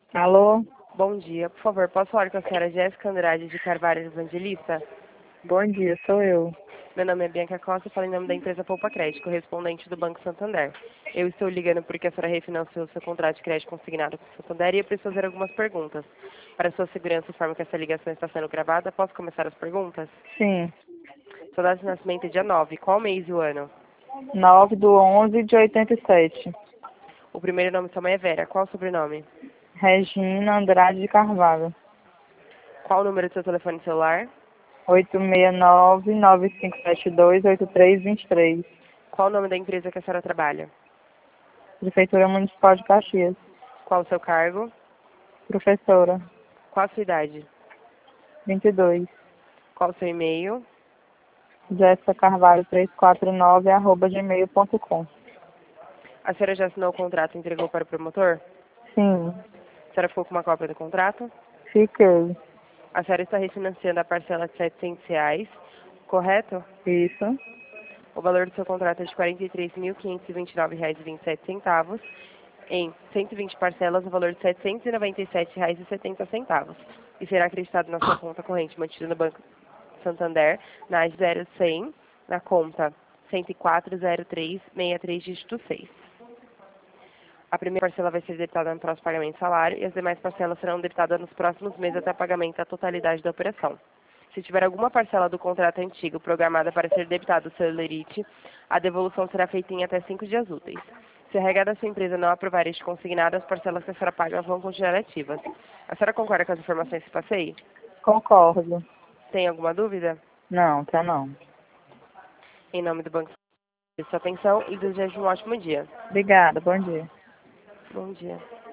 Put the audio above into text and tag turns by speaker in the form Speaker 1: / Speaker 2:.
Speaker 1: Alô?
Speaker 2: Bom dia. Por favor, posso falar com a senhora Jéssica Andrade de Carvalho Evangelista?
Speaker 1: Bom dia, sou eu.
Speaker 2: Meu nome é Bianca Costa e falo em nome da empresa Poupa Crédito, correspondente do Banco Santander. Eu estou ligando porque a senhora refinanciou seu contrato de crédito consignado com o Santander e eu preciso fazer algumas perguntas. Para sua segurança, informo que essa ligação está sendo gravada. Posso começar as perguntas?
Speaker 1: Sim.
Speaker 2: Sua data de nascimento é dia 9. Qual mês e o ano?
Speaker 1: 9/11/87.
Speaker 2: O primeiro nome de sua mãe é Vera. Qual o sobrenome?
Speaker 1: Regina Andrade de Carvalho.
Speaker 2: Qual o número do seu telefone celular?
Speaker 1: 869-9572-8323.
Speaker 2: Qual o nome da empresa que a senhora trabalha?
Speaker 1: Prefeitura Municipal de Caxias.
Speaker 2: Qual o seu cargo?
Speaker 1: Professora.
Speaker 2: Qual a sua idade?
Speaker 1: 22.
Speaker 2: Qual o seu e-mail?
Speaker 1: Jéssica Carvalho 349@gmail.com.
Speaker 2: A senhora já assinou o contrato e entregou para o promotor?
Speaker 1: Sim.
Speaker 2: A senhora ficou com uma cópia do contrato?
Speaker 1: Fiquei.
Speaker 2: A senhora está refinanciando a parcela de R$ 700, correto?
Speaker 1: Isso.
Speaker 2: O valor do seu contrato é de R$ 43.529,27 em 120 parcelas no valor de R$ 797,70 e será acreditado na sua conta corrente mantida no Banco Santander na 0100 na conta 1040363 dígito 6. A primeira parcela vai ser debitada no próximo pagamento de salário e as demais parcelas serão debitadas nos próximos meses até pagamento da totalidade da operação. Se tiver alguma parcela do contrato antigo programada para ser debitada do seu lerite, a devolução será feita em até 5 dias úteis. Se a regra da sua empresa não aprovar este consignado, as parcelas que a senhora paga vão continuar ativas. A senhora concorda com as informações que passei?
Speaker 1: Concordo.
Speaker 2: Tem alguma dúvida?
Speaker 1: Não, tá não.
Speaker 2: Em nome do Banco, sua atenção e desejo um ótimo dia.
Speaker 1: Obrigada, bom dia.
Speaker 2: Bom dia.